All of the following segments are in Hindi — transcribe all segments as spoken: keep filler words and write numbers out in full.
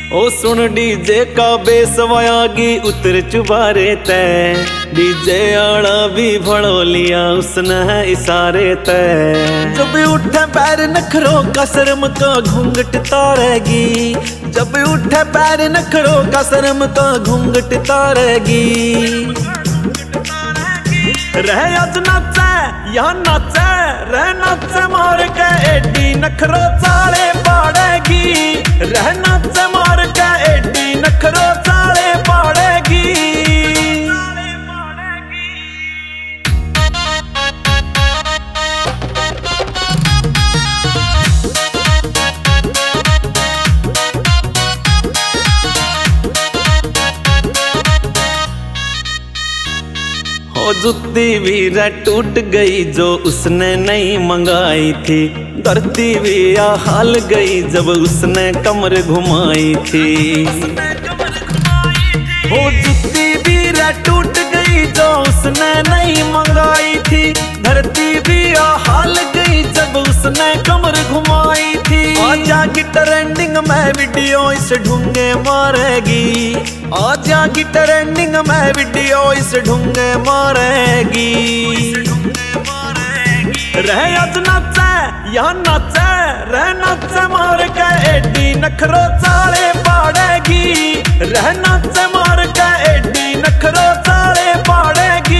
ओ सुन डीजे का बेस वयागी उतर चुबारे तय, डीजे आड़ा भी भड़ो लिया उसने है इशारे तय। जब उठे पैर नखरों का शर्म का घूंघट तारेगी, जब उठे पैर नखरों का शर्म का घूंघट तारेगी। रह आज नाचे या नाचे, रह नाचे मार के एडी नखरो चाले पाड़ेगी, रह नाचे मार के एडी नखरो चाले पाड़ेगी। ओ जुत्ती भी रे टूट गई जो उसने नहीं मंगाई थी, धरती भी या हाल गई जब उसने कमर घुमाई थी। ओ जुत्ती भी रे टूट गई जो उसने नहीं मंगाई थी, धरती भी या हाल गई जब उसने कमर घुमाई थी। आजा की ट्रेंडिंग में वीडियो इस ढूंगे मारेगी, आजा की ट्रेंडिंग में वीडियो इस ढूंगे मारेगी। रह आज नाचे या नाचे, रह नाचे मार के एडी नखरो चाले पाड़ेगी, रह नाचे मार के एडी नखरो चाले पाड़ेगी।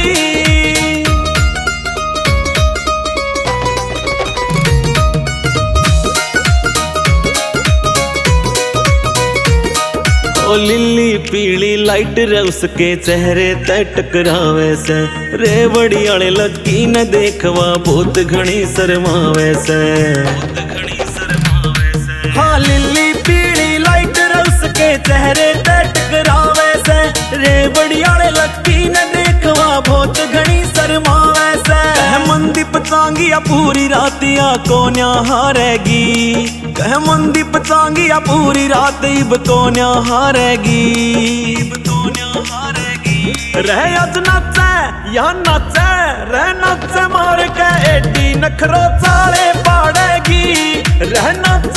ओ लिल्ली पीली लाइट रे उसके चेहरे ते टकरावे से, रेवड़ी आले लकी न देखवा बहुत घनी शर्मावे से। हाँ लिल्ली पीली लाइट रे उसके चेहरे ते टकरावे से, रेवड़ी आले लकी न देखवा बहुत घनी शर्मावे से। कह मंदीप चांगिया पूरी रातिया को न्या हारेगी, कह मंदीप चांगिया पूरी रात इब तो न्या हारेगी। रह आज नाचे या नाचे, रह नाचे मार के एडी नखरो चाले पाड़ेगी, रह नाचे